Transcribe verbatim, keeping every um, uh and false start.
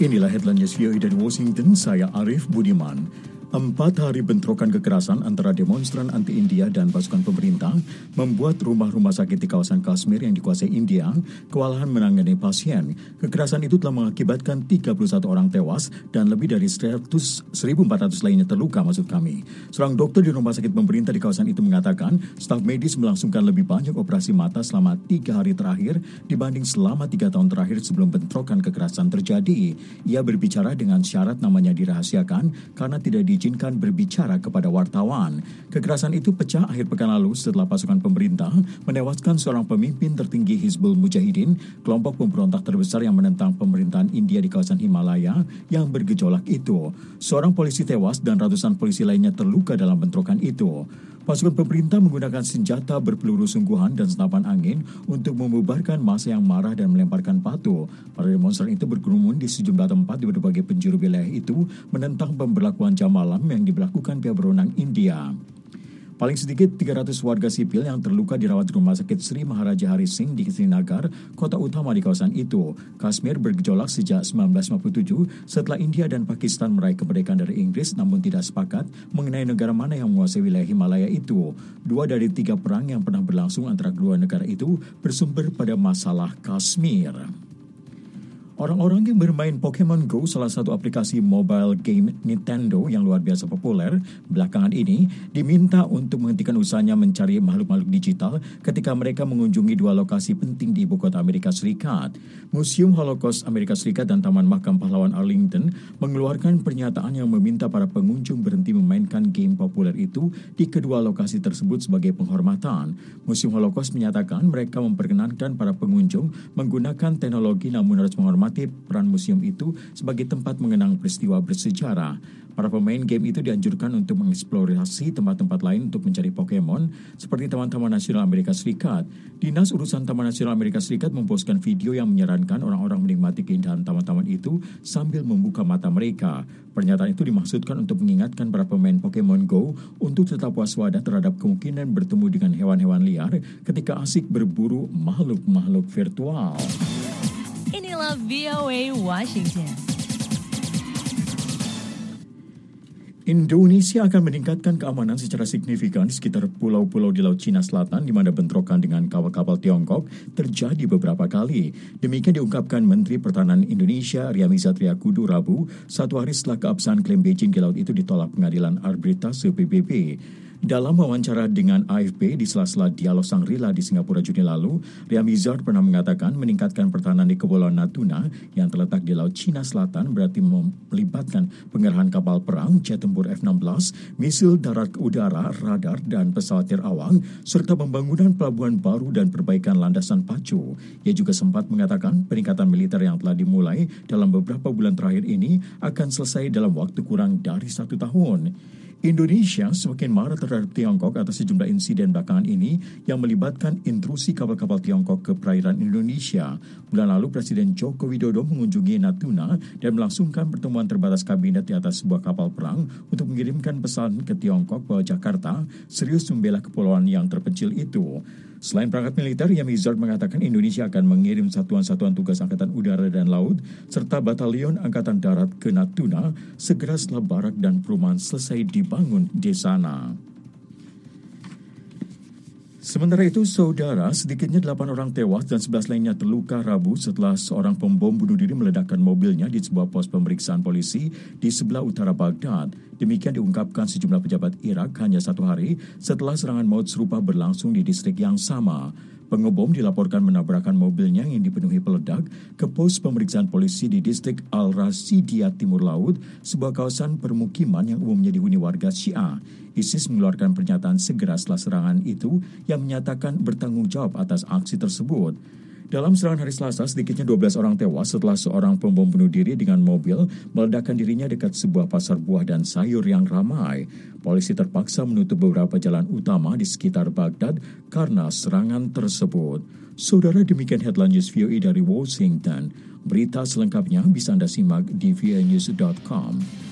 Inilah headline news V O A dari Washington, saya Arif Budiman. Empat hari bentrokan kekerasan antara demonstran anti-India dan pasukan pemerintah membuat rumah-rumah sakit di kawasan Kashmir yang dikuasai India kewalahan menangani pasien. Kekerasan itu telah mengakibatkan tiga puluh satu orang tewas dan lebih dari seribu empat ratus lainnya terluka maksud kami. Seorang dokter di rumah sakit pemerintah di kawasan itu mengatakan staf medis melangsungkan lebih banyak operasi mata selama tiga hari terakhir dibanding selama tiga tahun terakhir sebelum bentrokan kekerasan terjadi. Ia berbicara dengan syarat namanya dirahasiakan karena tidak di izinkan berbicara kepada wartawan. Kekerasan itu pecah akhir pekan lalu setelah pasukan pemerintah menewaskan seorang pemimpin tertinggi Hizbul Mujahidin, kelompok pemberontak terbesar yang menentang pemerintahan India di kawasan Himalaya yang bergejolak itu. Seorang polisi tewas dan ratusan polisi lainnya terluka dalam bentrokan itu. Pasukan pemerintah menggunakan senjata berpeluru sungguhan dan senapan angin untuk membubarkan massa yang marah dan melemparkan batu. Para demonstran itu berkerumun di sejumlah tempat di berbagai penjuru wilayah itu menentang pemberlakuan jam malam yang diberlakukan pihak berwenang India. Paling sedikit tiga ratus warga sipil yang terluka dirawat di Rumah Sakit Sri Maharaja Hari Singh di Srinagar, kota utama di kawasan itu. Kashmir bergejolak sejak seribu sembilan ratus lima puluh tujuh setelah India dan Pakistan meraih kemerdekaan dari Inggris namun tidak sepakat mengenai negara mana yang menguasai wilayah Himalaya itu. Dua dari tiga perang yang pernah berlangsung antara kedua negara itu bersumber pada masalah Kashmir. Orang-orang yang bermain Pokemon Go, salah satu aplikasi mobile game Nintendo yang luar biasa populer belakangan ini, diminta untuk menghentikan usahanya mencari makhluk-makhluk digital ketika mereka mengunjungi dua lokasi penting di ibu kota Amerika Serikat. Museum Holocaust Amerika Serikat dan Taman Makam Pahlawan Arlington mengeluarkan pernyataan yang meminta para pengunjung berhenti memainkan game populer itu di kedua lokasi tersebut sebagai penghormatan. Museum Holocaust menyatakan mereka memperkenankan para pengunjung menggunakan teknologi namun harus menghormati peran museum itu sebagai tempat mengenang peristiwa bersejarah. Para pemain game itu dianjurkan untuk mengeksplorasi tempat-tempat lain untuk mencari Pokemon seperti Taman-Taman Nasional Amerika Serikat. Dinas Urusan Taman Nasional Amerika Serikat memposting video yang menyarankan orang-orang menikmati keindahan taman-taman itu sambil membuka mata mereka. Pernyataan itu dimaksudkan untuk mengingatkan para pemain Pokemon Go untuk tetap waspada terhadap kemungkinan bertemu dengan hewan-hewan liar ketika asik berburu makhluk-makhluk virtual. Inilah V O A Washington. Indonesia akan meningkatkan keamanan secara signifikan di sekitar pulau-pulau di Laut Cina Selatan di mana bentrokan dengan kapal-kapal Tiongkok terjadi beberapa kali. Demikian diungkapkan Menteri Pertahanan Indonesia Riyamizat Riyakudu Rabu, satu hari setelah keabsahan klaim Beijing di laut itu ditolak Pengadilan Arbitrase P B B. Dalam wawancara dengan A F P di sela-sela dialog Shangri-La di Singapura Juni lalu, Riyamizat pernah mengatakan meningkatkan pertahanan di Kepulauan Natuna yang terletak di Laut Cina Selatan berarti melibatkan pengerahan kapal perang, jet tempur F enam belas, misil darat ke udara, radar, dan pesawat terawang, serta pembangunan pelabuhan baru dan perbaikan landasan pacu. Ia juga sempat mengatakan peningkatan militer yang telah dimulai dalam beberapa bulan terakhir ini akan selesai dalam waktu kurang dari satu tahun. Indonesia semakin marah terhadap Tiongkok atas sejumlah insiden belakangan ini yang melibatkan intrusi kapal-kapal Tiongkok ke perairan Indonesia. Bulan lalu Presiden Joko Widodo mengunjungi Natuna dan melangsungkan pertemuan terbatas kabinet di atas sebuah kapal perang untuk mengirimkan pesan ke Tiongkok bahwa Jakarta serius membela kepulauan yang terpencil itu. Selain perangkat militer, Riyamizat mengatakan Indonesia akan mengirim satuan-satuan tugas Angkatan Udara dan Laut serta Batalion Angkatan Darat ke Natuna segera setelah barak dan perumahan selesai dibangun di sana. Sementara itu, saudara, sedikitnya delapan orang tewas dan sebelas lainnya terluka Rabu setelah seorang pembom bunuh diri meledakkan mobilnya di sebuah pos pemeriksaan polisi di sebelah utara Baghdad. Demikian diungkapkan sejumlah pejabat Irak hanya satu hari setelah serangan maut serupa berlangsung di distrik yang sama. Pengebom dilaporkan menabrakkan mobilnya yang dipenuhi peledak ke pos pemeriksaan polisi di distrik Al-Rasidiyah Timur Laut, sebuah kawasan permukiman yang umumnya dihuni warga Syiah. ISIS mengeluarkan pernyataan segera setelah serangan itu yang menyatakan bertanggung jawab atas aksi tersebut. Dalam serangan hari Selasa, sedikitnya dua belas orang tewas setelah seorang pembom bunuh diri dengan mobil meledakkan dirinya dekat sebuah pasar buah dan sayur yang ramai. Polisi terpaksa menutup beberapa jalan utama di sekitar Baghdad karena serangan tersebut. Saudara, demikian headline news V O A dari Washington. Berita selengkapnya bisa Anda simak di v o a news dot com.